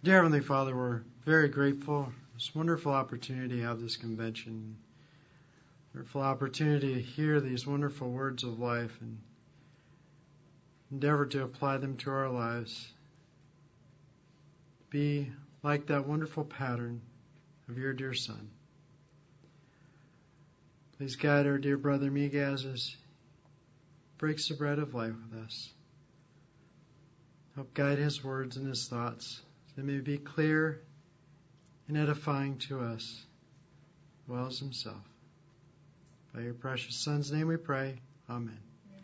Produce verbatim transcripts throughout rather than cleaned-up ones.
Dear Heavenly Father, we're very grateful for this wonderful opportunity to have this convention. Wonderful opportunity to hear these wonderful words of life and endeavor to apply them to our lives. Be like that wonderful pattern of your dear Son. Please guide our dear brother Miguel as he breaks the bread of life with us. Help guide his words and his thoughts. They may be clear and edifying to us, as well as himself. By your precious Son's name we pray. Amen.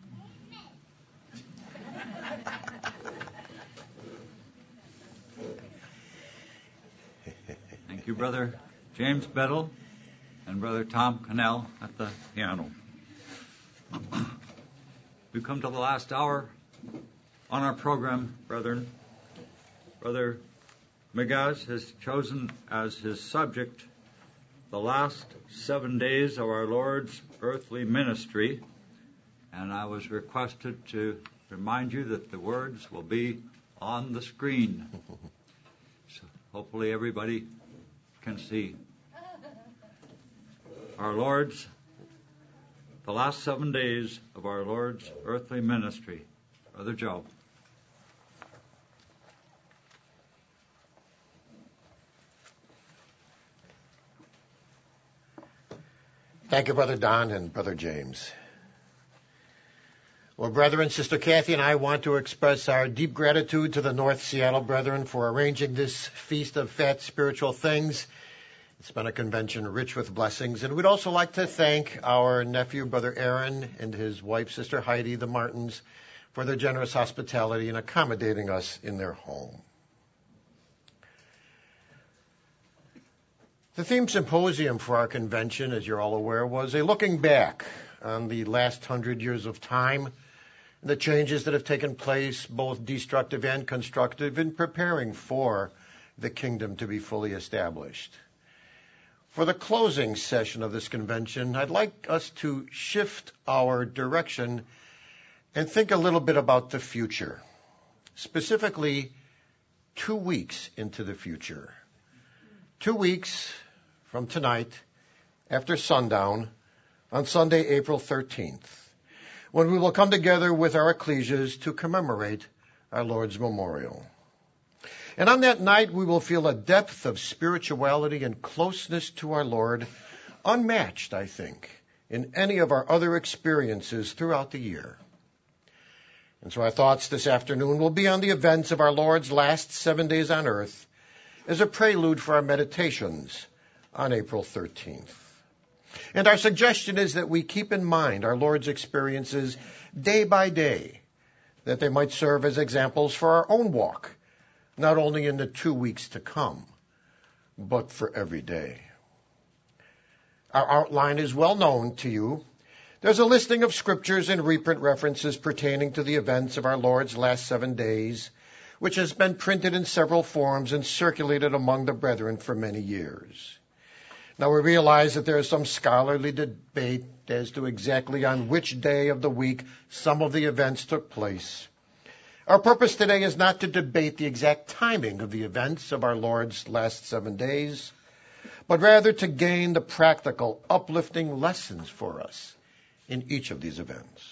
Thank you, Brother James Bedell and Brother Tom Cannell at the piano. We've come to the last hour on our program, brethren. Brother Megaz has chosen as his subject the last seven days of our Lord's earthly ministry, and I was requested to remind you that the words will be on the screen. So hopefully everybody can see. Our Lord's, the last seven days of our Lord's earthly ministry. Brother Joe. Thank you, Brother Don and Brother James. Well, brethren, Sister Kathy and I want to express our deep gratitude to the North Seattle brethren for arranging this Feast of Fat Spiritual Things. It's been a convention rich with blessings. And we'd also like to thank our nephew, Brother Aaron, and his wife, Sister Heidi, the Martins, for their generous hospitality in accommodating us in their home. The theme symposium for our convention, as you're all aware, was a looking back on the last hundred years of time, and the changes that have taken place, both destructive and constructive, in preparing for the kingdom to be fully established. For the closing session of this convention, I'd like us to shift our direction and think a little bit about the future, specifically two weeks into the future. Two weeks from tonight, after sundown, on Sunday, April thirteenth, when we will come together with our ecclesias to commemorate our Lord's memorial. And on that night, we will feel a depth of spirituality and closeness to our Lord, unmatched, I think, in any of our other experiences throughout the year. And so our thoughts this afternoon will be on the events of our Lord's last seven days on earth, as a prelude for our meditations on April thirteenth. And our suggestion is that we keep in mind our Lord's experiences day by day, that they might serve as examples for our own walk, not only in the two weeks to come, but for every day. Our outline is well known to you. There's a listing of scriptures and reprint references pertaining to the events of our Lord's last seven days, which has been printed in several forms and circulated among the brethren for many years. Now we realize that there is some scholarly debate as to exactly on which day of the week some of the events took place. Our purpose today is not to debate the exact timing of the events of our Lord's last seven days, but rather to gain the practical, uplifting lessons for us in each of these events.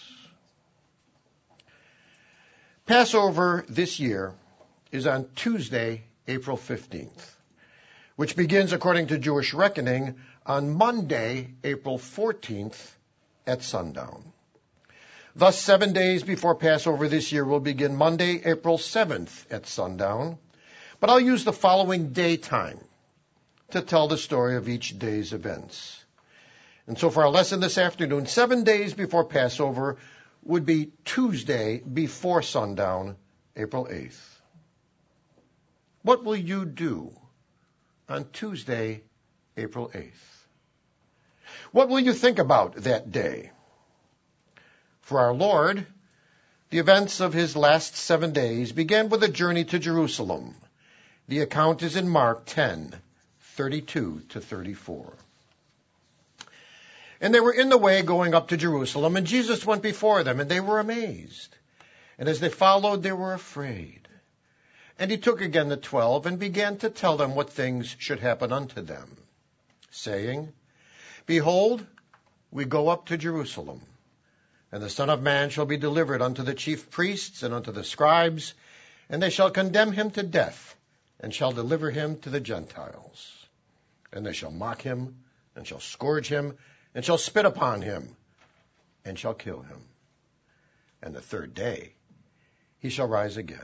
Passover this year is on Tuesday, April fifteenth, which begins, according to Jewish reckoning, on Monday, April fourteenth at sundown. Thus, seven days before Passover this year will begin Monday, April seventh at sundown, but I'll use the following daytime to tell the story of each day's events. And so for our lesson this afternoon, seven days before Passover would be Tuesday before sundown, April eighth. What will you do on Tuesday, April eighth? What will you think about that day? For our Lord, the events of his last seven days began with a journey to Jerusalem. The account is in Mark ten, thirty-two to thirty-four. And they were in the way going up to Jerusalem, and Jesus went before them, and they were amazed. And as they followed, they were afraid. And he took again the twelve, and began to tell them what things should happen unto them, saying, Behold, we go up to Jerusalem, and the Son of Man shall be delivered unto the chief priests and unto the scribes, and they shall condemn him to death, and shall deliver him to the Gentiles. And they shall mock him, and shall scourge him, and shall spit upon him, and shall kill him. And the third day he shall rise again.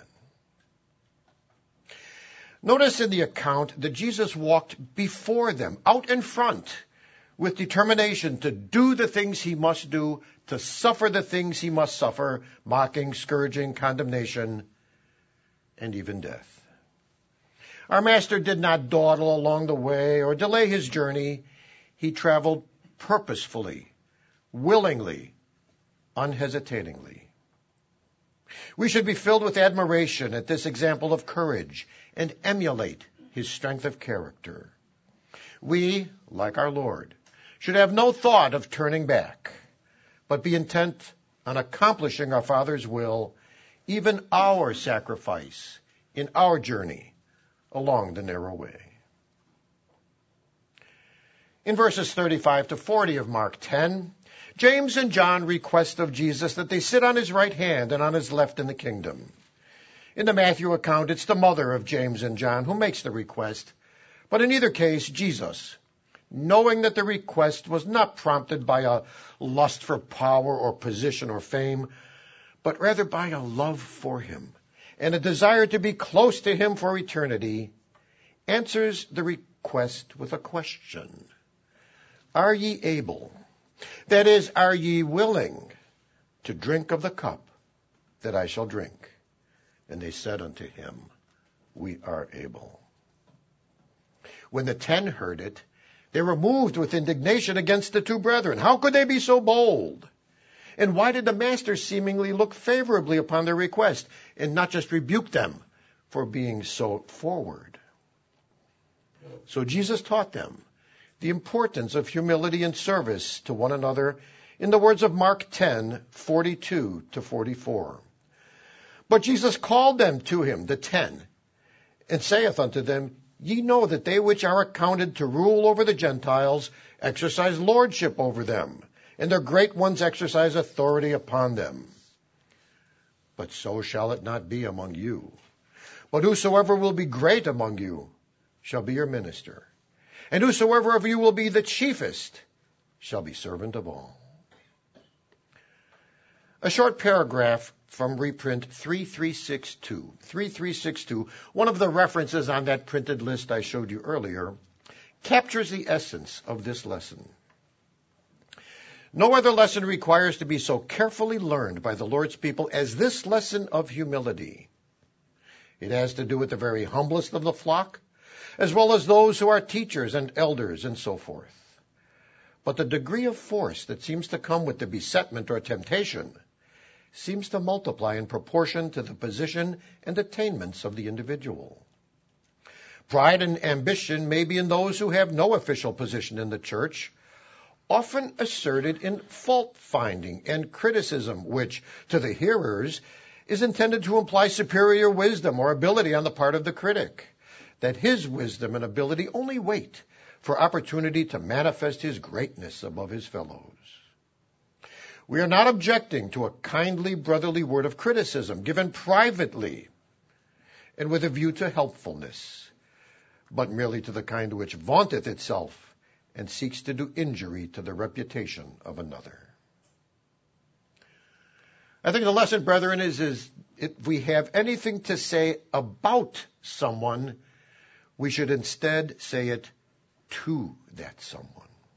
Notice in the account that Jesus walked before them, out in front, with determination to do the things he must do, to suffer the things he must suffer, mocking, scourging, condemnation, and even death. Our Master did not dawdle along the way or delay his journey. He traveled purposefully, willingly, unhesitatingly. We should be filled with admiration at this example of courage and emulate his strength of character. We, like our Lord, should have no thought of turning back, but be intent on accomplishing our Father's will, even our sacrifice in our journey along the narrow way. In verses thirty-five to forty of Mark ten, James and John request of Jesus that they sit on his right hand and on his left in the kingdom. In the Matthew account, it's the mother of James and John who makes the request. But in either case, Jesus, knowing that the request was not prompted by a lust for power or position or fame, but rather by a love for him and a desire to be close to him for eternity, answers the request with a question. Are ye able? That is, are ye willing to drink of the cup that I shall drink? And they said unto him, We are able. When the ten heard it, they were moved with indignation against the two brethren. How could they be so bold? And why did the Master seemingly look favorably upon their request and not just rebuke them for being so forward? So Jesus taught them the importance of humility and service to one another in the words of Mark ten, forty-two to forty-four. But Jesus called them to him, the ten, and saith unto them, Ye know that they which are accounted to rule over the Gentiles exercise lordship over them, and their great ones exercise authority upon them. But so shall it not be among you. But whosoever will be great among you shall be your minister. And whosoever of you will be the chiefest shall be servant of all. A short paragraph from reprint three three six two. three three six two, one of the references on that printed list I showed you earlier, captures the essence of this lesson. No other lesson requires to be so carefully learned by the Lord's people as this lesson of humility. It has to do with the very humblest of the flock, as well as those who are teachers and elders and so forth. But the degree of force that seems to come with the besetment or temptation seems to multiply in proportion to the position and attainments of the individual. Pride and ambition may be in those who have no official position in the church, often asserted in fault-finding and criticism, which, to the hearers, is intended to imply superior wisdom or ability on the part of the critic, that his wisdom and ability only wait for opportunity to manifest his greatness above his fellows. We are not objecting to a kindly brotherly word of criticism given privately and with a view to helpfulness, but merely to the kind which vaunteth itself and seeks to do injury to the reputation of another. I think the lesson, brethren, is, is if we have anything to say about someone, we should instead say it to that someone.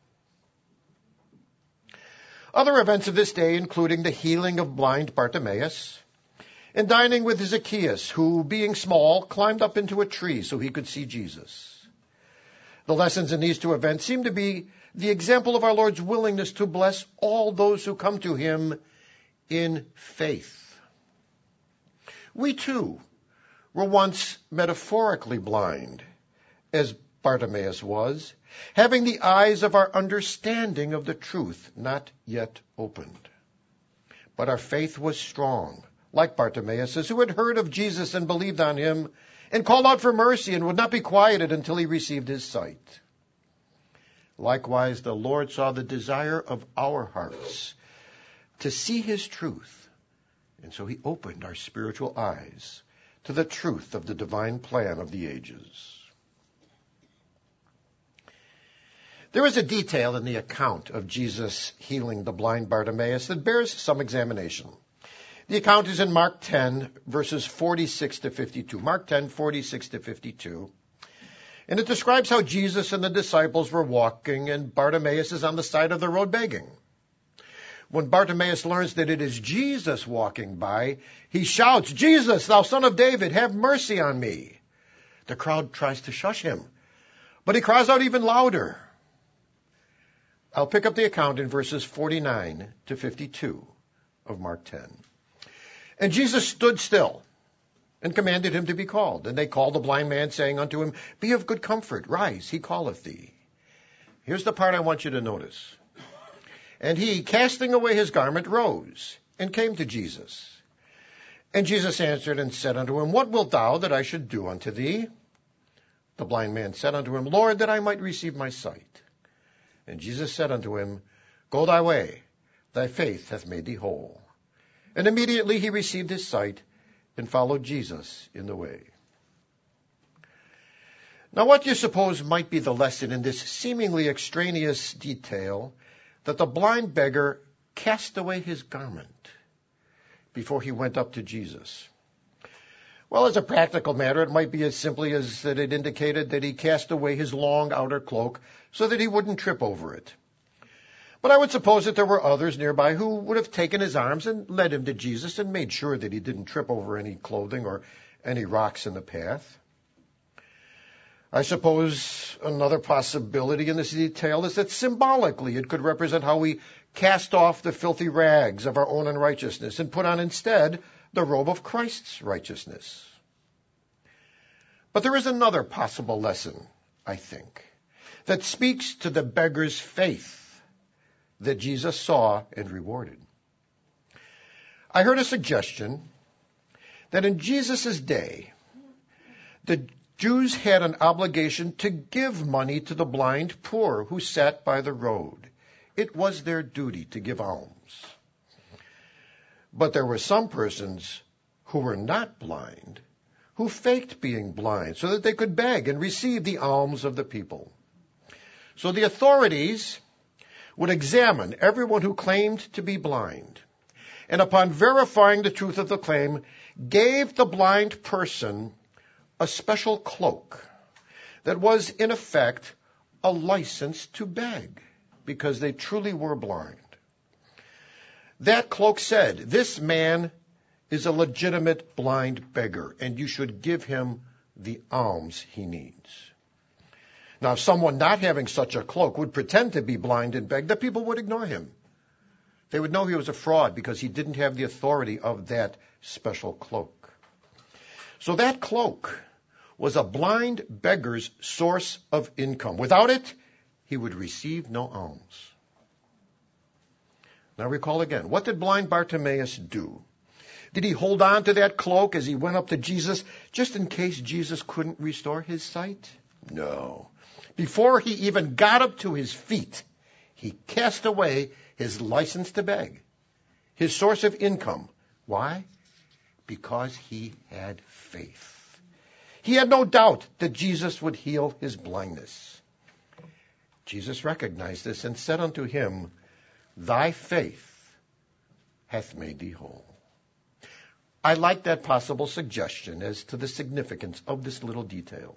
Other events of this day, including the healing of blind Bartimaeus and dining with Zacchaeus, who, being small, climbed up into a tree so he could see Jesus. The lessons in these two events seem to be the example of our Lord's willingness to bless all those who come to him in faith. We too were once metaphorically blind, as Bartimaeus was, having the eyes of our understanding of the truth not yet opened. But our faith was strong, like Bartimaeus, who had heard of Jesus and believed on him, and called out for mercy and would not be quieted until he received his sight. Likewise, the Lord saw the desire of our hearts to see his truth, and so he opened our spiritual eyes to the truth of the divine plan of the ages. There is a detail in the account of Jesus healing the blind Bartimaeus that bears some examination. The account is in Mark ten, verses forty-six to fifty-two. Mark ten, forty-six to fifty-two. And it describes how Jesus and the disciples were walking, and Bartimaeus is on the side of the road begging. When Bartimaeus learns that it is Jesus walking by, he shouts, "Jesus, thou son of David, have mercy on me." The crowd tries to shush him, but he cries out even louder. I'll pick up the account in verses forty-nine to fifty-two of Mark ten. And Jesus stood still and commanded him to be called. And they called the blind man, saying unto him, "Be of good comfort, rise, he calleth thee." Here's the part I want you to notice. And he, casting away his garment, rose and came to Jesus. And Jesus answered and said unto him, "What wilt thou that I should do unto thee?" The blind man said unto him, "Lord, that I might receive my sight." And Jesus said unto him, "Go thy way, thy faith hath made thee whole." And immediately he received his sight and followed Jesus in the way. Now what do you suppose might be the lesson in this seemingly extraneous detail that the blind beggar cast away his garment before he went up to Jesus? Well, as a practical matter, it might be as simply as that it indicated that he cast away his long outer cloak so that he wouldn't trip over it. But I would suppose that there were others nearby who would have taken his arms and led him to Jesus and made sure that he didn't trip over any clothing or any rocks in the path. I suppose another possibility in this detail is that symbolically it could represent how we cast off the filthy rags of our own unrighteousness and put on instead the robe of Christ's righteousness. But there is another possible lesson, I think, that speaks to the beggar's faith that Jesus saw and rewarded. I heard a suggestion that in Jesus' day, the Jews had an obligation to give money to the blind poor who sat by the road. It was their duty to give alms. But there were some persons who were not blind, who faked being blind so that they could beg and receive the alms of the people. So the authorities would examine everyone who claimed to be blind, and upon verifying the truth of the claim, gave the blind person a special cloak that was, in effect, a license to beg, because they truly were blind. That cloak said, "This man is a legitimate blind beggar, and you should give him the alms he needs." Now, if someone not having such a cloak would pretend to be blind and beg, the people would ignore him. They would know he was a fraud because he didn't have the authority of that special cloak. So that cloak was a blind beggar's source of income. Without it, he would receive no alms. Now recall again, what did blind Bartimaeus do? Did he hold on to that cloak as he went up to Jesus just in case Jesus couldn't restore his sight? No. Before he even got up to his feet, he cast away his license to beg, his source of income. Why? Because he had faith. He had no doubt that Jesus would heal his blindness. Jesus recognized this and said unto him, "Thy faith hath made thee whole." I like that possible suggestion as to the significance of this little detail.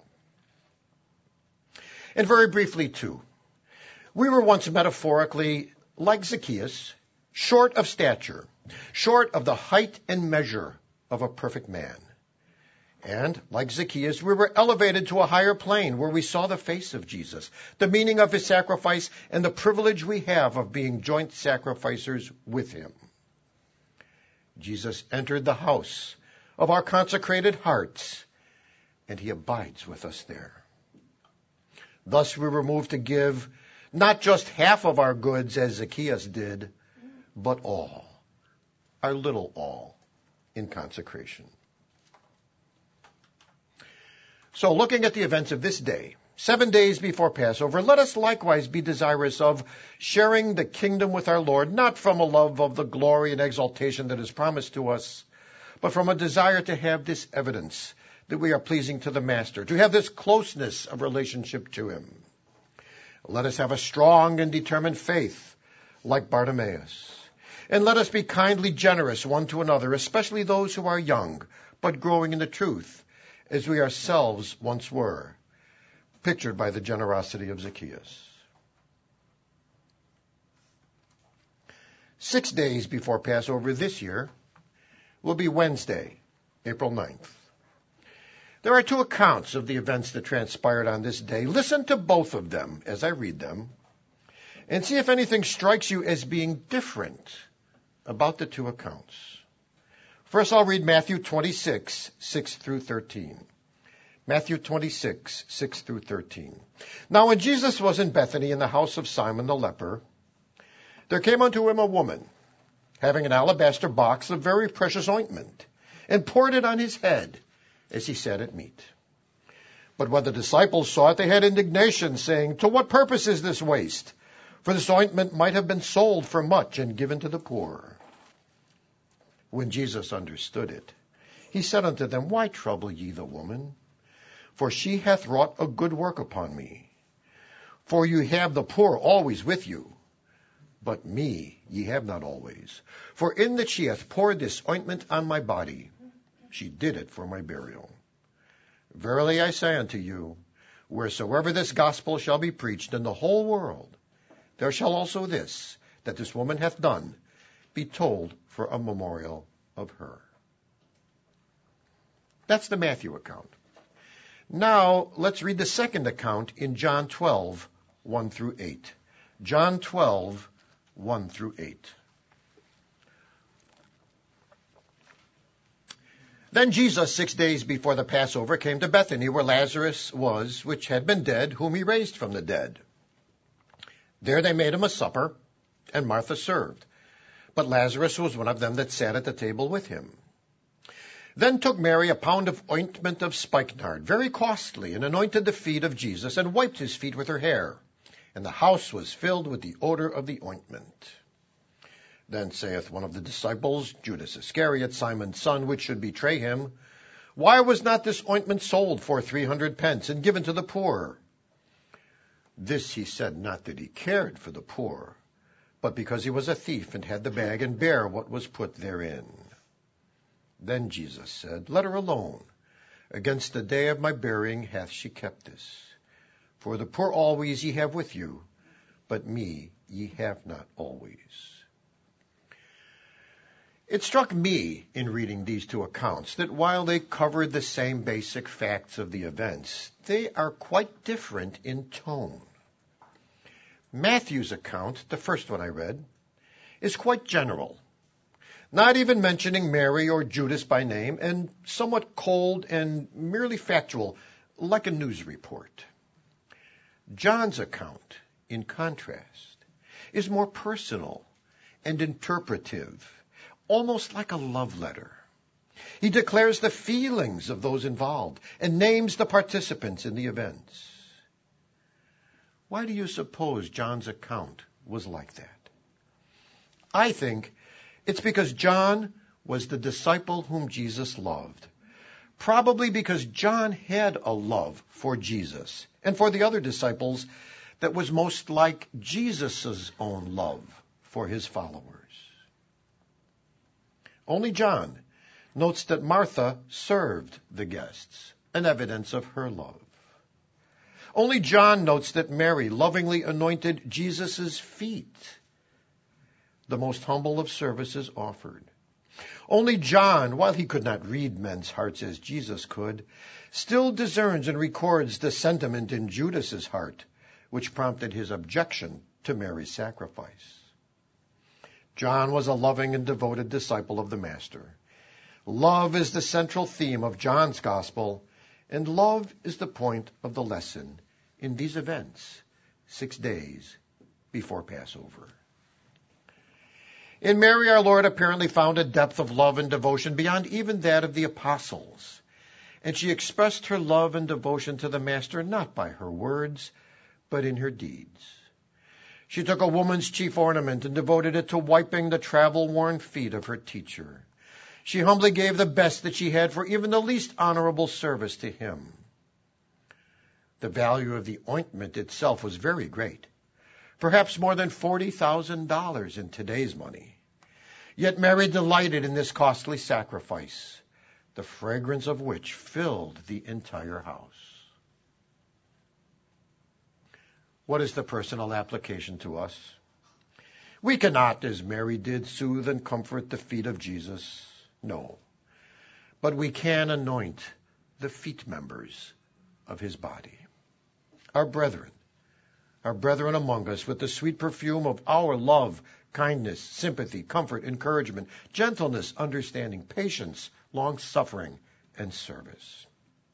And very briefly, too, we were once metaphorically like Zacchaeus, short of stature, short of the height and measure of a perfect man. And like Zacchaeus, we were elevated to a higher plane where we saw the face of Jesus, the meaning of his sacrifice, and the privilege we have of being joint sacrificers with him. Jesus entered the house of our consecrated hearts, and he abides with us there. Thus we were moved to give not just half of our goods as Zacchaeus did, but all, our little all, in consecration. So looking at the events of this day, seven days before Passover, let us likewise be desirous of sharing the kingdom with our Lord, not from a love of the glory and exaltation that is promised to us, but from a desire to have this evidence that we are pleasing to the Master, to have this closeness of relationship to him. Let us have a strong and determined faith, like Bartimaeus. And let us be kindly generous one to another, especially those who are young, but growing in the truth, as we ourselves once were, pictured by the generosity of Zacchaeus. Six days before Passover this year will be Wednesday, April ninth. There are two accounts of the events that transpired on this day. Listen to both of them as I read them, and see if anything strikes you as being different about the two accounts. First, I'll read Matthew twenty-six, six through thirteen. Matthew twenty-six, six through thirteen. Now when Jesus was in Bethany in the house of Simon the leper, there came unto him a woman, having an alabaster box of very precious ointment, and poured it on his head, as he sat at meat. But when the disciples saw it, they had indignation, saying, To what purpose is this waste? For this ointment might have been sold for much and given to the poor. When Jesus understood it, he said unto them, Why trouble ye the woman? For she hath wrought a good work upon me. For you have the poor always with you, but me ye have not always. For in that she hath poured this ointment on my body, she did it for my burial. Verily I say unto you, wheresoever this gospel shall be preached in the whole world, there shall also this, that this woman hath done, be told for a memorial of her. That's the Matthew account. Now, let's read the second account in John twelve, one through eight. John twelve, one through eight. Then Jesus, six days before the Passover, came to Bethany, where Lazarus was, which had been dead, whom he raised from the dead. There they made him a supper, and Martha served. But Lazarus was one of them that sat at the table with him. Then took Mary a pound of ointment of spikenard, very costly, and anointed the feet of Jesus, and wiped his feet with her hair. And the house was filled with the odor of the ointment. Then saith one of the disciples, Judas Iscariot, Simon's son, which should betray him, Why was not this ointment sold for three hundred pence, and given to the poor? This he said not that he cared for the poor, but because he was a thief, and had the bag, and bare what was put therein. Then Jesus said, Let her alone. Against the day of my burying hath she kept this. For the poor always ye have with you, but me ye have not always. It struck me in reading these two accounts that while they covered the same basic facts of the events, they are quite different in tone. Matthew's account, the first one I read, is quite general, not even mentioning Mary or Judas by name, and somewhat cold and merely factual, like a news report. John's account, in contrast, is more personal and interpretive, almost like a love letter. He declares the feelings of those involved and names the participants in the events. Why do you suppose John's account was like that? I think it's because John was the disciple whom Jesus loved. Probably because John had a love for Jesus and for the other disciples that was most like Jesus' own love for his followers. Only John notes that Martha served the guests, an evidence of her love. Only John notes that Mary lovingly anointed Jesus' feet, the most humble of services offered. Only John, while he could not read men's hearts as Jesus could, still discerns and records the sentiment in Judas's heart, which prompted his objection to Mary's sacrifice. John was a loving and devoted disciple of the Master. Love is the central theme of John's gospel, and love is the point of the lesson in these events, six days before Passover. In Mary, our Lord apparently found a depth of love and devotion beyond even that of the apostles. and she expressed her love and devotion to the Master not by her words, but in her deeds. She took a woman's chief ornament and devoted it to wiping the travel-worn feet of her teacher. She humbly gave the best that she had for even the least honorable service to him. The value of the ointment itself was very great, perhaps more than forty thousand dollars in today's money. Yet Mary delighted in this costly sacrifice, the fragrance of which filled the entire house. What is the personal application to us? We cannot, as Mary did, soothe and comfort the feet of Jesus. No. But we can anoint the feet members of his body. Our brethren, our brethren among us, with the sweet perfume of our love, kindness, sympathy, comfort, encouragement, gentleness, understanding, patience, long-suffering, and service.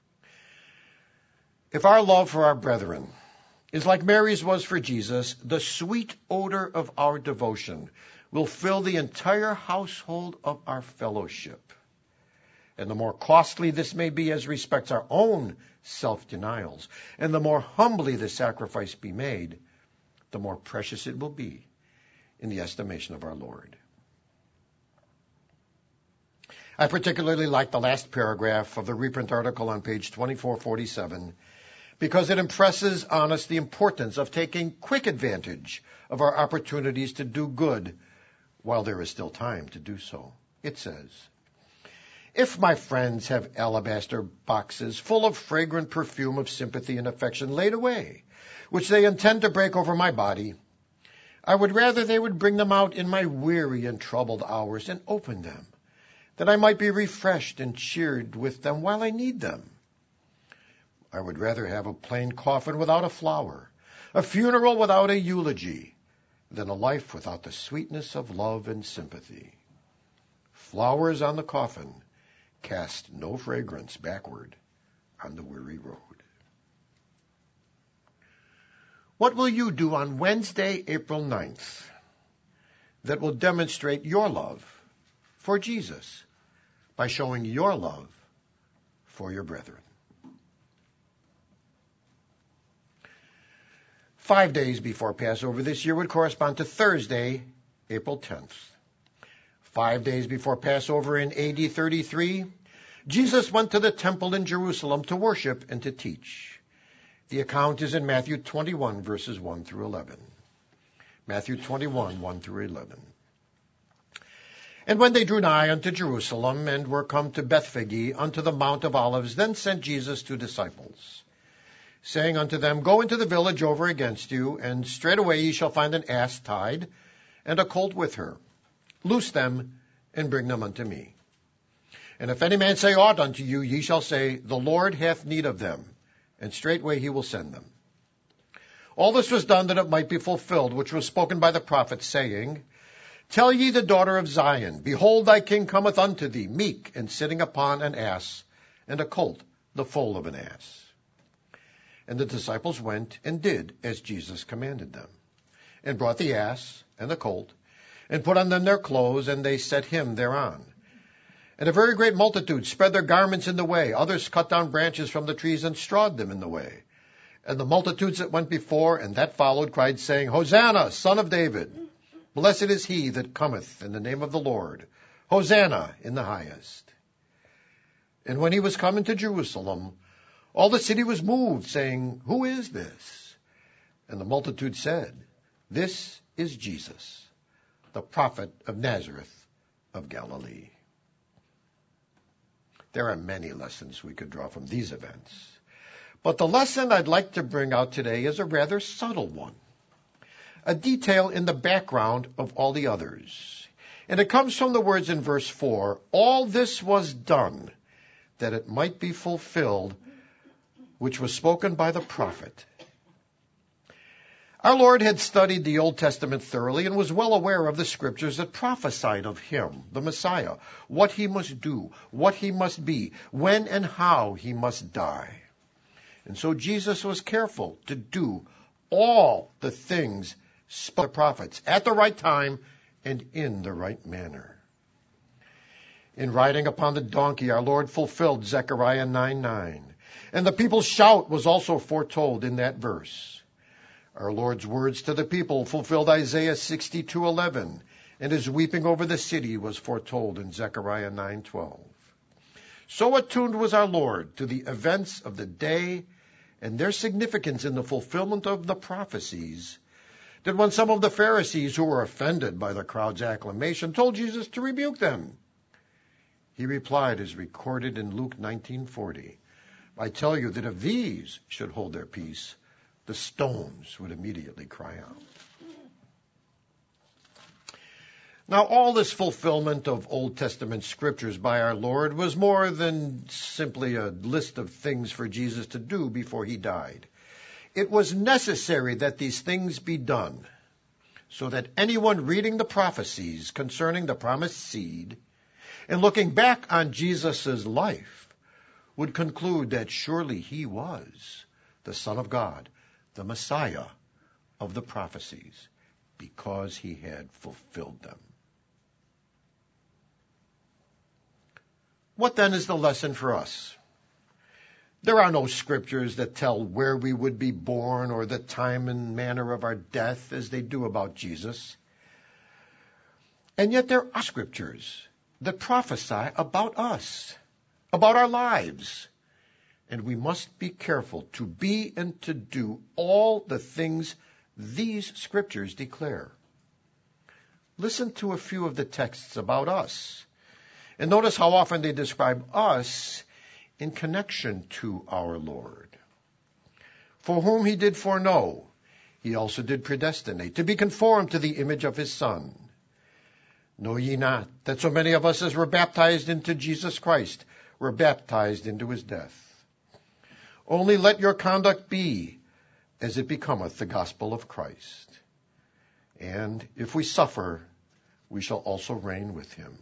If our love for our brethren is like Mary's was for Jesus, the sweet odor of our devotion will fill the entire household of our fellowship. And the more costly this may be as respects our own self-denials, and the more humbly the sacrifice be made, the more precious it will be in the estimation of our Lord. I particularly like the last paragraph of the reprint article on page twenty-four forty-seven because it impresses on us the importance of taking quick advantage of our opportunities to do good while there is still time to do so. It says, "If my friends have alabaster boxes full of fragrant perfume of sympathy and affection laid away, which they intend to break over my body, I would rather they would bring them out in my weary and troubled hours and open them, that I might be refreshed and cheered with them while I need them. I would rather have a plain coffin without a flower, a funeral without a eulogy, than a life without the sweetness of love and sympathy. Flowers on the coffin cast no fragrance backward on the weary road." What will you do on Wednesday, April ninth, that will demonstrate your love for Jesus by showing your love for your brethren? Five days before Passover this year would correspond to Thursday, April tenth. Five days before Passover in A D thirty-three, Jesus went to the temple in Jerusalem to worship and to teach. The account is in Matthew twenty-one, verses one through eleven. Matthew twenty-one, one through eleven. "And when they drew nigh unto Jerusalem, and were come to Bethphage, unto the Mount of Olives, then sent Jesus two disciples, saying unto them, Go into the village over against you, and straightway ye shall find an ass tied, and a colt with her. Loose them, and bring them unto me. And if any man say aught unto you, ye shall say, The Lord hath need of them, and straightway he will send them. All this was done that it might be fulfilled, which was spoken by the prophet, saying, Tell ye the daughter of Zion, Behold, thy king cometh unto thee, meek, and sitting upon an ass, and a colt, the foal of an ass. And the disciples went and did as Jesus commanded them, and brought the ass and the colt, and put on them their clothes, and they set him thereon. And a very great multitude spread their garments in the way. Others cut down branches from the trees and strawed them in the way. And the multitudes that went before and that followed cried, saying, Hosanna, Son of David! Blessed is he that cometh in the name of the Lord. Hosanna in the highest. And when he was come into Jerusalem, all the city was moved, saying, Who is this? And the multitude said, This is Jesus, the prophet of Nazareth of Galilee. There are many lessons we could draw from these events. But the lesson I'd like to bring out today is a rather subtle one, a detail in the background of all the others. And it comes from the words in verse four, All this was done that it might be fulfilled, which was spoken by the prophet. Our Lord had studied the Old Testament thoroughly and was well aware of the scriptures that prophesied of him, the Messiah, what he must do, what he must be, when and how he must die. And so Jesus was careful to do all the things spoken by the prophets at the right time and in the right manner. In riding upon the donkey, our Lord fulfilled Zechariah nine nine. And the people's shout was also foretold in that verse. Our Lord's words to the people fulfilled Isaiah sixty-two eleven, and his weeping over the city was foretold in Zechariah nine twelve. So attuned was our Lord to the events of the day and their significance in the fulfillment of the prophecies, that when some of the Pharisees who were offended by the crowd's acclamation told Jesus to rebuke them, he replied, as recorded in Luke nineteen forty, I tell you that if these should hold their peace, the stones would immediately cry out. Now, all this fulfillment of Old Testament scriptures by our Lord was more than simply a list of things for Jesus to do before he died. It was necessary that these things be done so that anyone reading the prophecies concerning the promised seed and looking back on Jesus' life would conclude that surely he was the Son of God, the Messiah of the prophecies, because he had fulfilled them. What then is the lesson for us? There are no scriptures that tell where we would be born or the time and manner of our death as they do about Jesus. And yet there are scriptures that prophesy about us, about our lives. And we must be careful to be and to do all the things these scriptures declare. Listen to a few of the texts about us. And notice how often they describe us in connection to our Lord. For whom he did foreknow, he also did predestinate, to be conformed to the image of his Son. Know ye not that so many of us as were baptized into Jesus Christ were baptized into his death? Only let your conduct be as it becometh the gospel of Christ. And if we suffer, we shall also reign with him.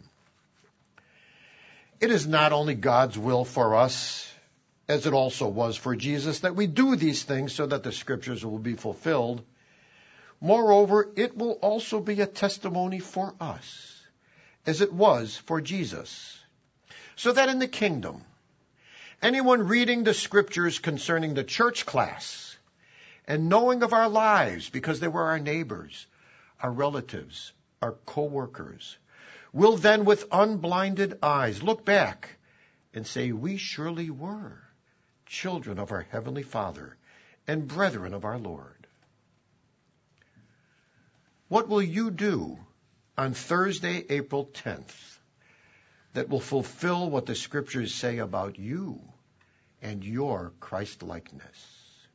It is not only God's will for us, as it also was for Jesus, that we do these things so that the scriptures will be fulfilled. Moreover, it will also be a testimony for us, as it was for Jesus. So that in the kingdom, anyone reading the scriptures concerning the church class and knowing of our lives because they were our neighbors, our relatives, our co-workers, will then with unblinded eyes look back and say, we surely were children of our Heavenly Father and brethren of our Lord. What will you do on Thursday, April tenth, that will fulfill what the scriptures say about you and your Christ-likeness?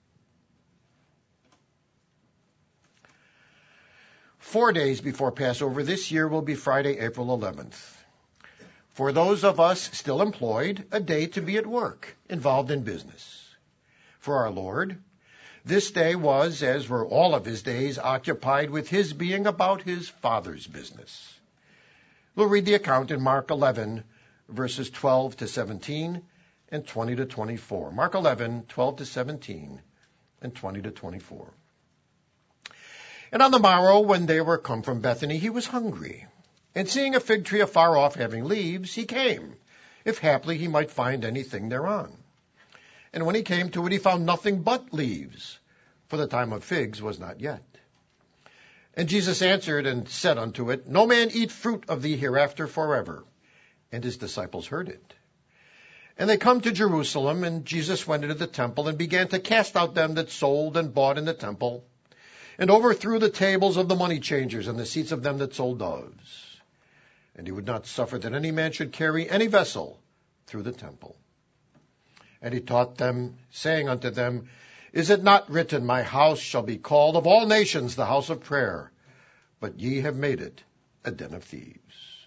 Four days before Passover this year will be Friday, April eleventh. For those of us still employed, a day to be at work, involved in business. For our Lord, this day was, as were all of his days, occupied with his being about his Father's business. We'll read the account in Mark eleven, verses twelve to seventeen and twenty to twenty-four. Mark eleven, twelve to seventeen and twenty to twenty-four. And on the morrow, when they were come from Bethany, he was hungry. And seeing a fig tree afar off having leaves, he came, if haply he might find anything thereon. And when he came to it, he found nothing but leaves, for the time of figs was not yet. And Jesus answered and said unto it, No man eat fruit of thee hereafter forever. And his disciples heard it. And they come to Jerusalem, and Jesus went into the temple and began to cast out them that sold and bought in the temple, and overthrew the tables of the money changers and the seats of them that sold doves. And he would not suffer that any man should carry any vessel through the temple. And he taught them, saying unto them, Is it not written, My house shall be called of all nations the house of prayer, but ye have made it a den of thieves?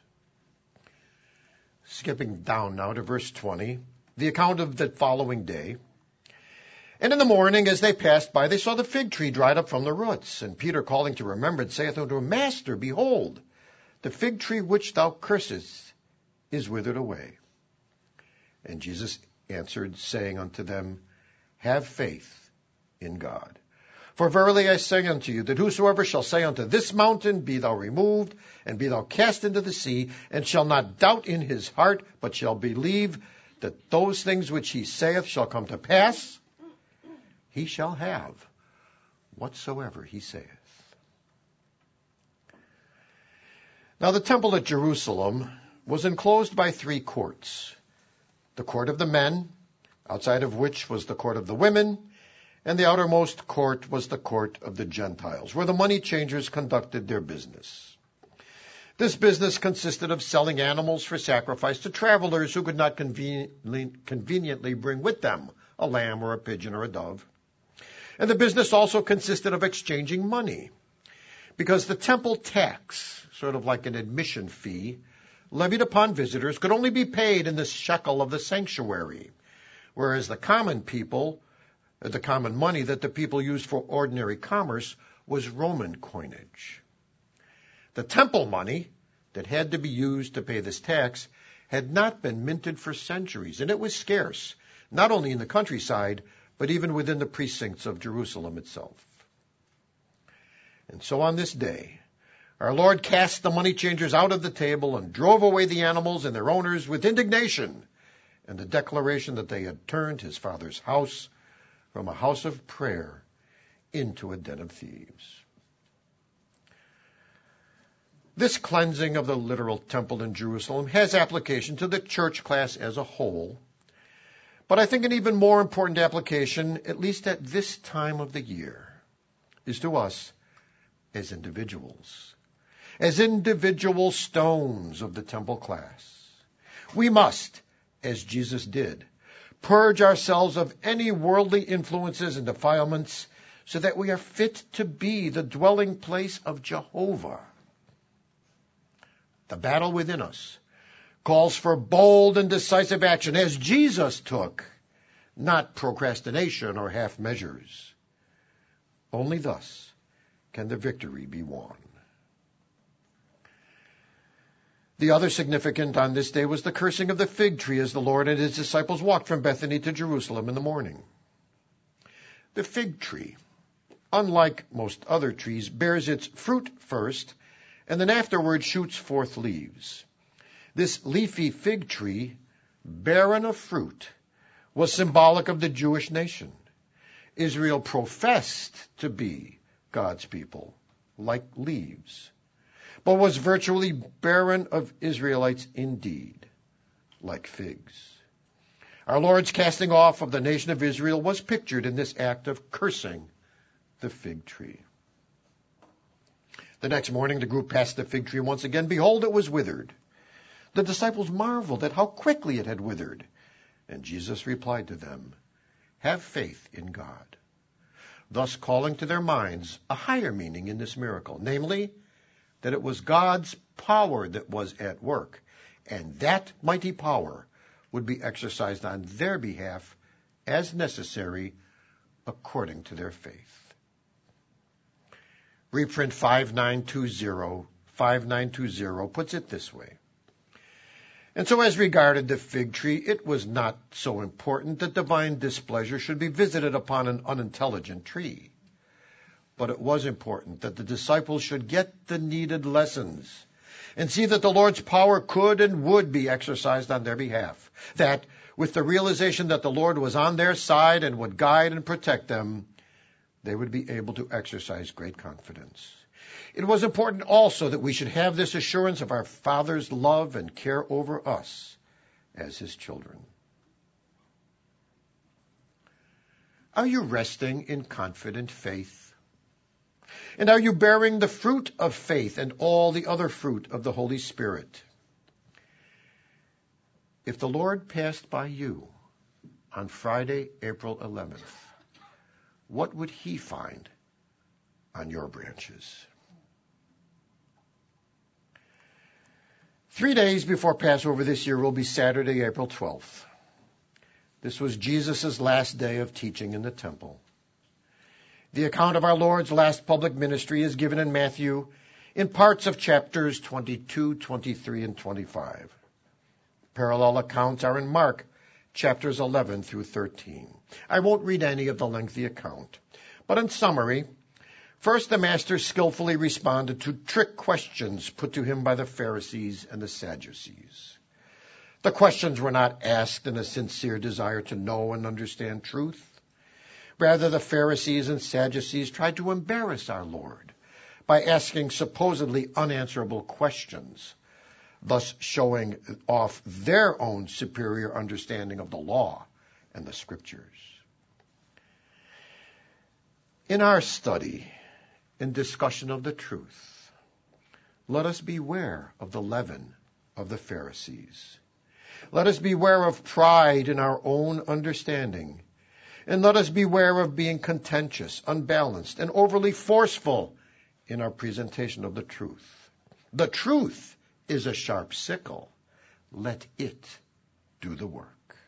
Skipping down now to verse twenty, the account of the following day. And in the morning, as they passed by, they saw the fig tree dried up from the roots. And Peter, calling to remembrance, saith unto him, Master, behold, the fig tree which thou cursest is withered away. And Jesus answered, saying unto them, Have faith in God. For verily I say unto you, that whosoever shall say unto this mountain, Be thou removed, and be thou cast into the sea, and shall not doubt in his heart, but shall believe that those things which he saith shall come to pass, he shall have whatsoever he saith. Now the temple at Jerusalem was enclosed by three courts. The court of the men, outside of which was the court of the women, and the outermost court was the court of the Gentiles, where the money changers conducted their business. This business consisted of selling animals for sacrifice to travelers who could not conveniently, conveniently bring with them a lamb or a pigeon or a dove. And the business also consisted of exchanging money, because the temple tax, sort of like an admission fee, levied upon visitors, could only be paid in the shekel of the sanctuary, whereas the common people, the common money that the people used for ordinary commerce, was Roman coinage. The temple money that had to be used to pay this tax had not been minted for centuries, and it was scarce, not only in the countryside, but even within the precincts of Jerusalem itself. And so on this day, our Lord cast the money changers out of the table and drove away the animals and their owners with indignation and the declaration that they had turned his Father's house from a house of prayer into a den of thieves. This cleansing of the literal temple in Jerusalem has application to the church class as a whole, but I think an even more important application, at least at this time of the year, is to us as individuals, as individual stones of the temple class. We must, as Jesus did, purge ourselves of any worldly influences and defilements so that we are fit to be the dwelling place of Jehovah. The battle within us calls for bold and decisive action as Jesus took, not procrastination or half measures. Only thus can the victory be won. The other significant on this day was the cursing of the fig tree as the Lord and his disciples walked from Bethany to Jerusalem in the morning. The fig tree, unlike most other trees, bears its fruit first and then afterward shoots forth leaves. This leafy fig tree, barren of fruit, was symbolic of the Jewish nation. Israel professed to be God's people, like leaves, but was virtually barren of Israelites indeed, like figs. Our Lord's casting off of the nation of Israel was pictured in this act of cursing the fig tree. The next morning, the group passed the fig tree once again. Behold, it was withered. The disciples marveled at how quickly it had withered. And Jesus replied to them, Have faith in God. Thus calling to their minds a higher meaning in this miracle, namely, that it was God's power that was at work, and that mighty power would be exercised on their behalf as necessary according to their faith. Reprint five nine two zero, five nine two zero puts it this way. And so as regarded the fig tree, it was not so important that divine displeasure should be visited upon an unintelligent tree. But it was important that the disciples should get the needed lessons and see that the Lord's power could and would be exercised on their behalf. That, with the realization that the Lord was on their side and would guide and protect them, they would be able to exercise great confidence. It was important also that we should have this assurance of our Father's love and care over us as his children. Are you resting in confident faith? And are you bearing the fruit of faith and all the other fruit of the Holy Spirit? If the Lord passed by you on Friday, April eleventh, what would he find on your branches? Three days before Passover this year will be Saturday, April twelfth. This was Jesus' last day of teaching in the temple. The account of our Lord's last public ministry is given in Matthew in parts of chapters twenty-two, twenty-three, and twenty-five. Parallel accounts are in Mark chapters eleven through thirteen. I won't read any of the lengthy account, But in summary, first the Master skillfully responded to trick questions put to him by the Pharisees and the Sadducees. The questions were not asked in a sincere desire to know and understand truth. Rather, the Pharisees and Sadducees tried to embarrass our Lord by asking supposedly unanswerable questions, thus showing off their own superior understanding of the law and the Scriptures. In our study and discussion of the truth, let us beware of the leaven of the Pharisees. Let us beware of pride in our own understanding. And let us beware of being contentious, unbalanced, and overly forceful in our presentation of the truth. The truth is a sharp sickle. Let it do the work.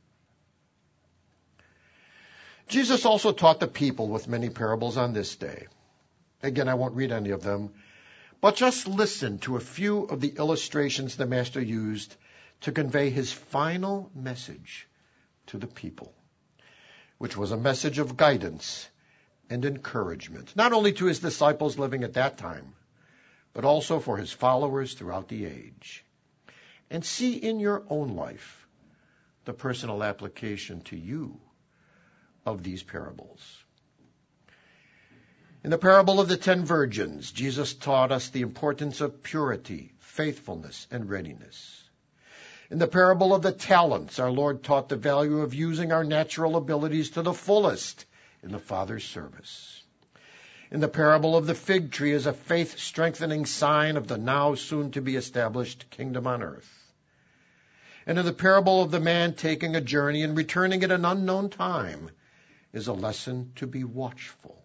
Jesus also taught the people with many parables on this day. Again, I won't read any of them, but just listen to a few of the illustrations the Master used to convey his final message to the people, which was a message of guidance and encouragement, not only to his disciples living at that time, but also for his followers throughout the age. And see in your own life the personal application to you of these parables. In the parable of the ten virgins, Jesus taught us the importance of purity, faithfulness, and readiness. In the parable of the talents, our Lord taught the value of using our natural abilities to the fullest in the Father's service. In the parable of the fig tree as a faith-strengthening sign of the now soon-to-be established kingdom on earth. And in the parable of the man taking a journey and returning at an unknown time is a lesson to be watchful.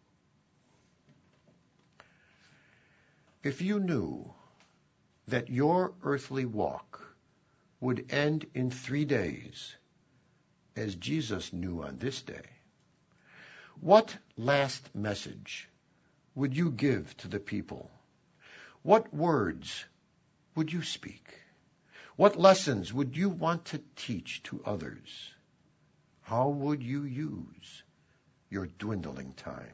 If you knew that your earthly walk would end in three days, as Jesus knew on this day, what last message would you give to the people? What words would you speak? What lessons would you want to teach to others? How would you use your dwindling time?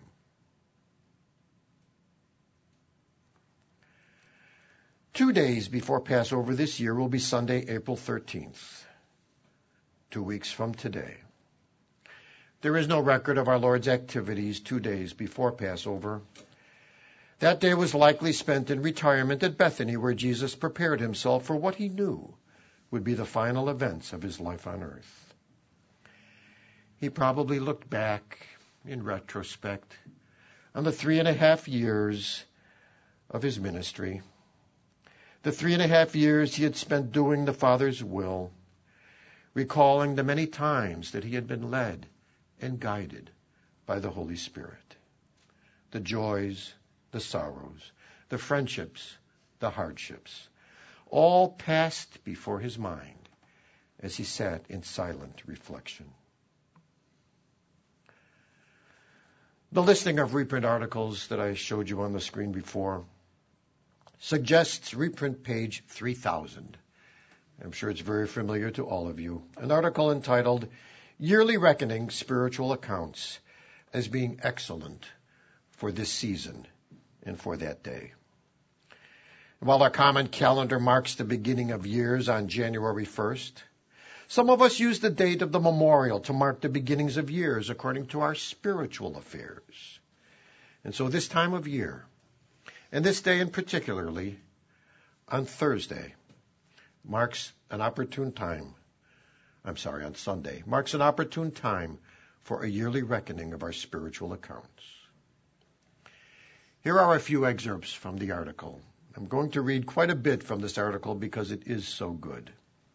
Two days before Passover this year will be Sunday, April thirteenth, two weeks from today. There is no record of our Lord's activities two days before Passover. That day was likely spent in retirement at Bethany, where Jesus prepared himself for what he knew would be the final events of his life on earth. He probably looked back, in retrospect, on the three and a half years of his ministry, the three and a half years he had spent doing the Father's will, recalling the many times that he had been led and guided by the Holy Spirit, the joys, the sorrows, the friendships, the hardships, all passed before his mind as he sat in silent reflection. The listing of reprint articles that I showed you on the screen before suggests reprint page three thousand. I'm sure it's very familiar to all of you. An article entitled Yearly Reckoning Spiritual Accounts as being excellent for this season and for that day. While our common calendar marks the beginning of years on January first, some of us use the date of the memorial to mark the beginnings of years according to our spiritual affairs. And so this time of year, and this day in particularly, on Thursday, marks an opportune time, I'm sorry, on Sunday, marks an opportune time for a yearly reckoning of our spiritual accounts. Here are a few excerpts from the article. I'm going to read quite a bit from this article because it is so good.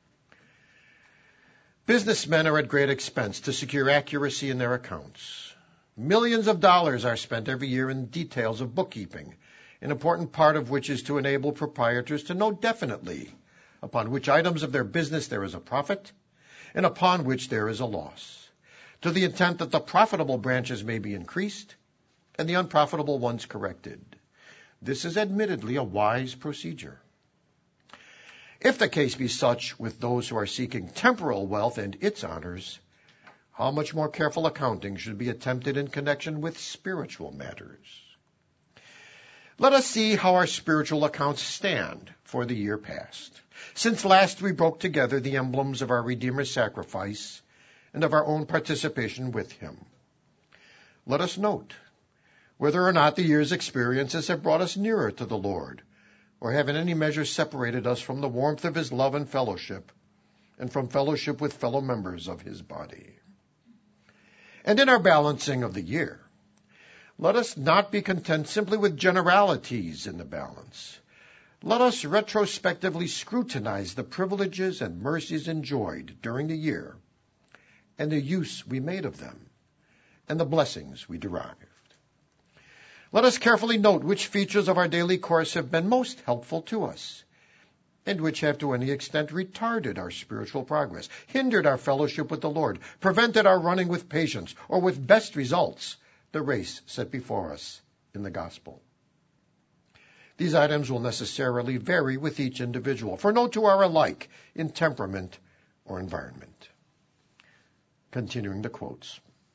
Businessmen are at great expense to secure accuracy in their accounts. Millions of dollars are spent every year in details of bookkeeping, an important part of which is to enable proprietors to know definitely upon which items of their business there is a profit and upon which there is a loss, to the intent that the profitable branches may be increased and the unprofitable ones corrected. This is admittedly a wise procedure. If the case be such with those who are seeking temporal wealth and its honors, how much more careful accounting should be attempted in connection with spiritual matters. Let us see how our spiritual accounts stand for the year past. Since last we broke together the emblems of our Redeemer's sacrifice and of our own participation with him. Let us note whether or not the year's experiences have brought us nearer to the Lord, or have in any measure separated us from the warmth of his love and fellowship, and from fellowship with fellow members of his body. And in our balancing of the year, let us not be content simply with generalities in the balance. Let us retrospectively scrutinize the privileges and mercies enjoyed during the year, and the use we made of them, and the blessings we derived. Let us carefully note which features of our daily course have been most helpful to us, and which have to any extent retarded our spiritual progress, hindered our fellowship with the Lord, prevented our running with patience, or with best results, the race set before us in the gospel. These items will necessarily vary with each individual, for no two are alike in temperament or environment. Continuing the quotes.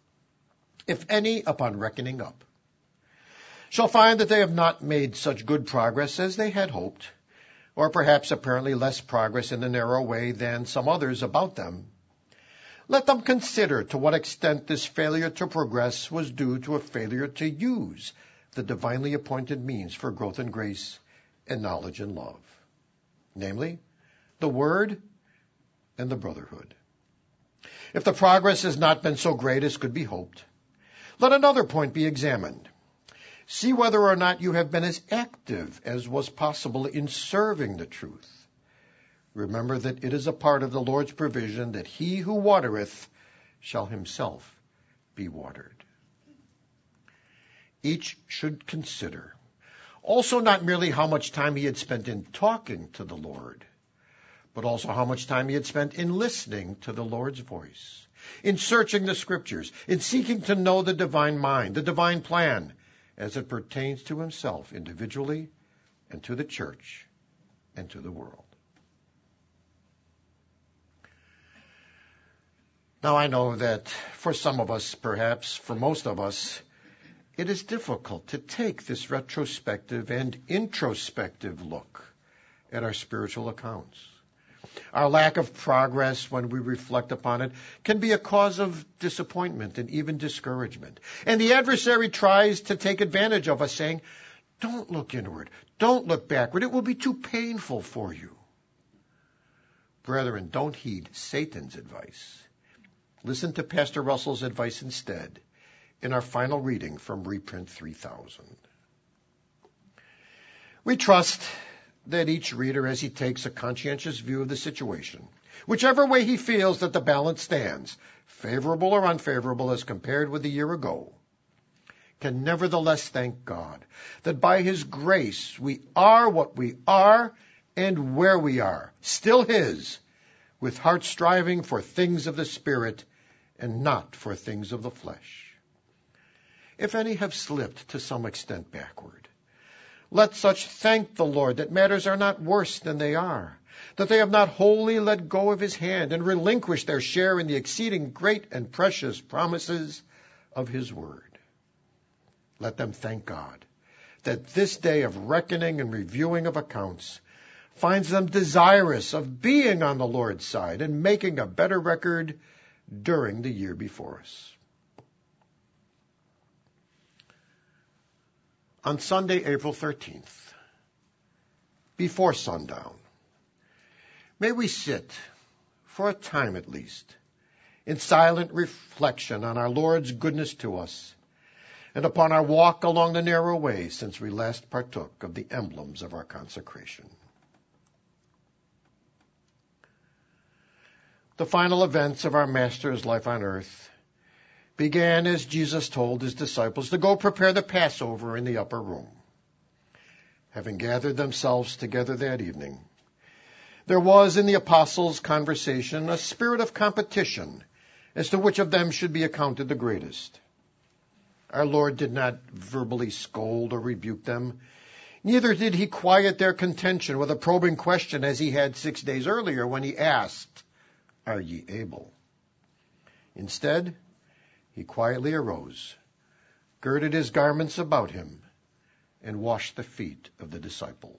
If any, upon reckoning up, shall find that they have not made such good progress as they had hoped, or perhaps apparently less progress in the narrow way than some others about them, let them consider to what extent this failure to progress was due to a failure to use the divinely appointed means for growth in grace and knowledge and love, namely, the Word and the brotherhood. If the progress has not been so great as could be hoped, let another point be examined. See whether or not you have been as active as was possible in serving the truth. Remember that it is a part of the Lord's provision that he who watereth shall himself be watered. Each should consider also not merely how much time he had spent in talking to the Lord, but also how much time he had spent in listening to the Lord's voice, in searching the Scriptures, in seeking to know the divine mind, the divine plan, as it pertains to himself individually and to the church and to the world. Now I know that for some of us, perhaps for most of us, it is difficult to take this retrospective and introspective look at our spiritual accounts. Our lack of progress, when we reflect upon it, can be a cause of disappointment and even discouragement. And the adversary tries to take advantage of us, saying, don't look inward, don't look backward, it will be too painful for you. Brethren, don't heed Satan's advice. Listen to Pastor Russell's advice instead in our final reading from Reprint three thousand. We trust that each reader, as he takes a conscientious view of the situation, whichever way he feels that the balance stands, favorable or unfavorable as compared with a year ago, can nevertheless thank God that by his grace we are what we are and where we are, still his, with heart striving for things of the Spirit and not for things of the flesh. If any have slipped to some extent backward, let such thank the Lord that matters are not worse than they are, that they have not wholly let go of his hand and relinquished their share in the exceeding great and precious promises of his word. Let them thank God that this day of reckoning and reviewing of accounts finds them desirous of being on the Lord's side and making a better record during the year before us. On Sunday, April thirteenth, before sundown, may we sit, for a time at least, in silent reflection on our Lord's goodness to us and upon our walk along the narrow way since we last partook of the emblems of our consecration. The final events of our Master's life on earth began as Jesus told his disciples to go prepare the Passover in the upper room. Having gathered themselves together that evening, there was in the apostles' conversation a spirit of competition as to which of them should be accounted the greatest. Our Lord did not verbally scold or rebuke them. Neither did he quiet their contention with a probing question as he had six days earlier when he asked, "Are ye able?" Instead, he quietly arose, girded his garments about him, and washed the feet of the disciples.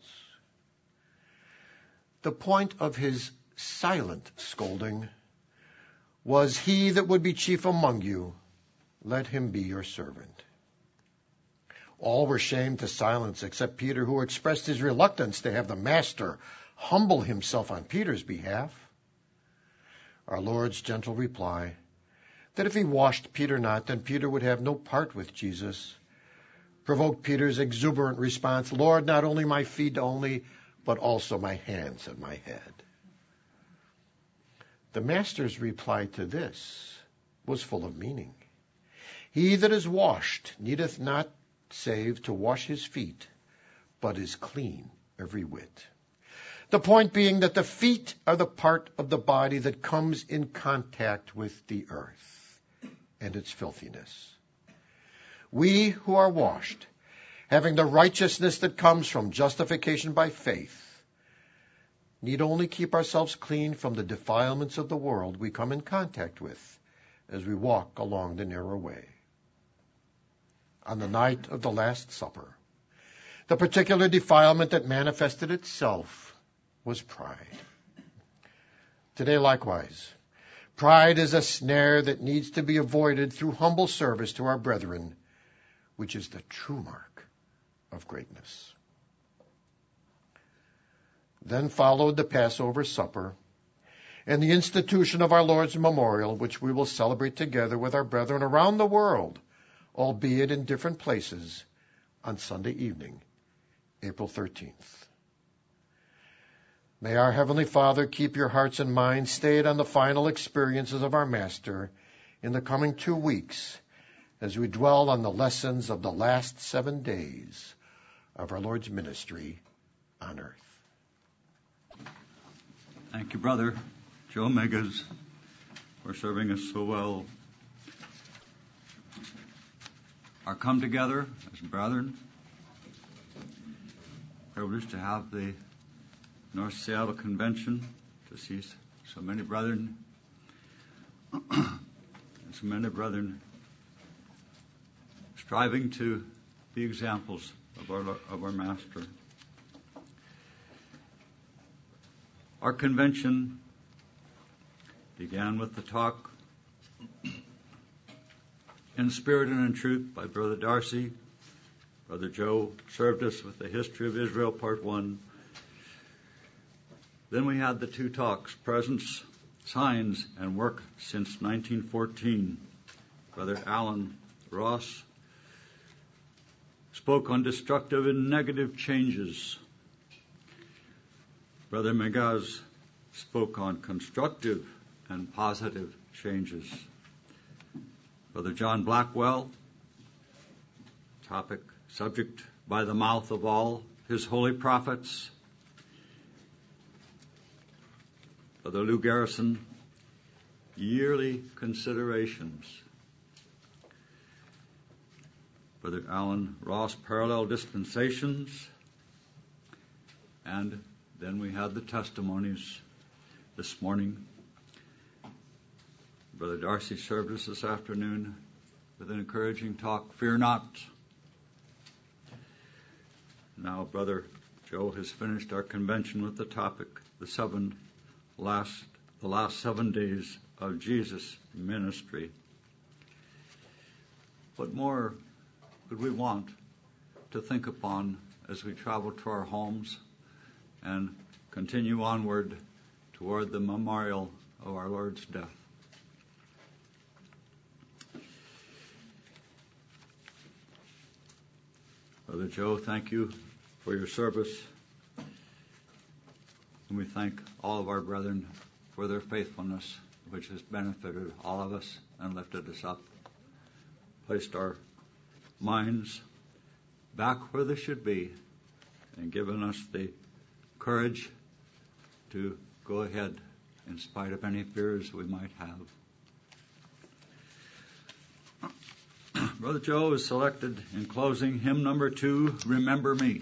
The point of his silent scolding was, "He that would be chief among you, let him be your servant." All were shamed to silence except Peter, who expressed his reluctance to have the master humble himself on Peter's behalf. Our Lord's gentle reply, that if he washed Peter not, then Peter would have no part with Jesus, provoked Peter's exuberant response, "Lord, not only my feet only, but also my hands and my head." The master's reply to this was full of meaning. "He that is washed needeth not save to wash his feet, but is clean every whit." The point being that the feet are the part of the body that comes in contact with the earth and its filthiness. We who are washed, having the righteousness that comes from justification by faith, need only keep ourselves clean from the defilements of the world we come in contact with as we walk along the narrow way. On the night of the Last Supper, the particular defilement that manifested itself was pride. Today, likewise, pride is a snare that needs to be avoided through humble service to our brethren, which is the true mark of greatness. Then followed the Passover supper and the institution of our Lord's memorial, which we will celebrate together with our brethren around the world, albeit in different places, on Sunday evening, April thirteenth. May our Heavenly Father keep your hearts and minds stayed on the final experiences of our Master in the coming two weeks as we dwell on the lessons of the last seven days of our Lord's ministry on earth. Thank you, Brother Joe Megas, for serving us so well. Our come together as brethren, privileged to have the North Seattle Convention, to see so many brethren, and so many brethren striving to be examples of our of our Master. Our convention began with the talk in spirit and in truth by Brother Darcy. Brother Joe served us with the history of Israel, part one. Then we had the two talks, Presence, Signs, and Work since nineteen fourteen. Brother Alan Ross spoke on destructive and negative changes. Brother Megaz spoke on constructive and positive changes. Brother John Blackwell, topic, subject by the mouth of all his holy prophets. Brother Lou Garrison, yearly considerations. Brother Alan Ross, parallel dispensations. And then we had the testimonies this morning. Brother Darcy served us this afternoon with an encouraging talk, Fear Not. Now Brother Joe has finished our convention with the topic, the seven last, the last seven days of Jesus' ministry. What more could we want to think upon as we travel to our homes and continue onward toward the memorial of our Lord's death? Brother Joe, thank you for your service. And we thank all of our brethren for their faithfulness, which has benefited all of us and lifted us up, placed our minds back where they should be, and given us the courage to go ahead in spite of any fears we might have. Brother Joe is selected in closing hymn number two, Remember Me.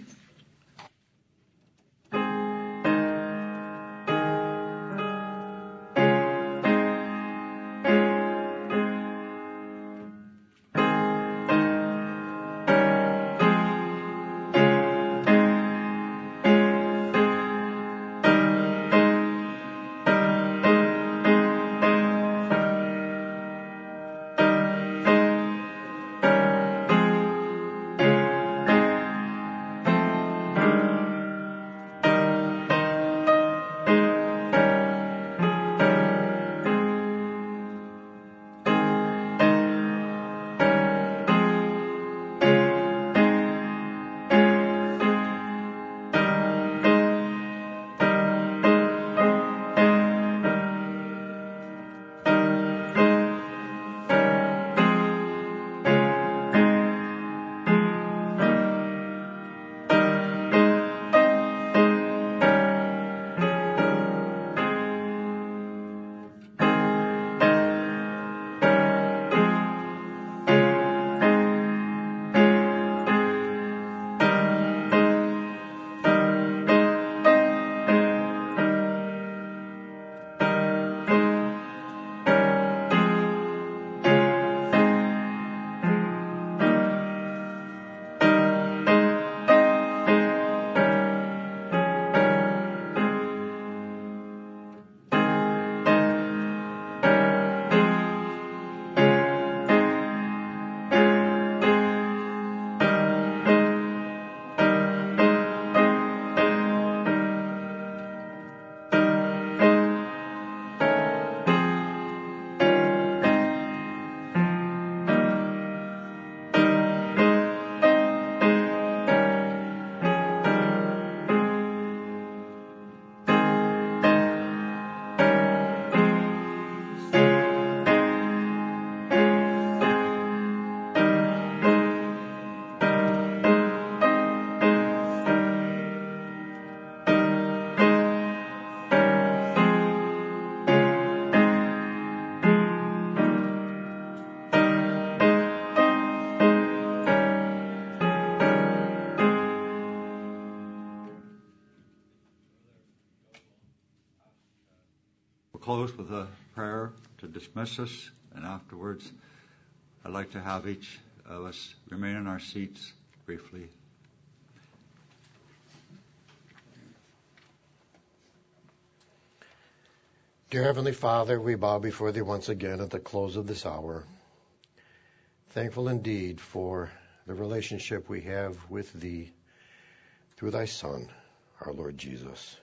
close with a prayer to dismiss us, and afterwards I'd like to have each of us remain in our seats briefly. Dear Heavenly Father, we bow before Thee once again at the close of this hour, thankful indeed for the relationship we have with Thee through Thy Son, our Lord Jesus.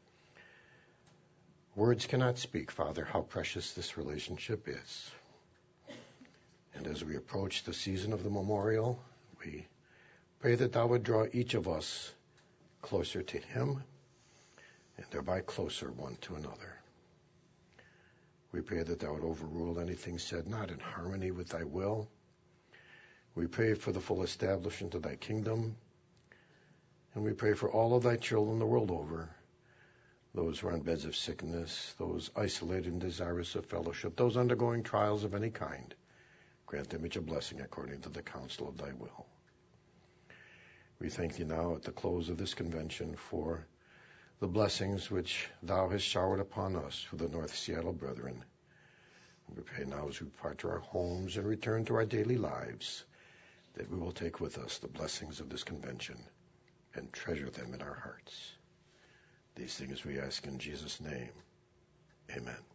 Words cannot speak, Father, how precious this relationship is. And as we approach the season of the memorial, we pray that Thou would draw each of us closer to Him and thereby closer one to another. We pray that Thou would overrule anything said not in harmony with Thy will. We pray for the full establishment of Thy kingdom. And we pray for all of Thy children the world over, those who are on beds of sickness, those isolated and desirous of fellowship, those undergoing trials of any kind. Grant them each a blessing according to the counsel of Thy will. We thank Thee now at the close of this convention for the blessings which Thou hast showered upon us through the North Seattle Brethren. We pray now as we depart to our homes and return to our daily lives, that we will take with us the blessings of this convention and treasure them in our hearts. These things we ask in Jesus' name. Amen.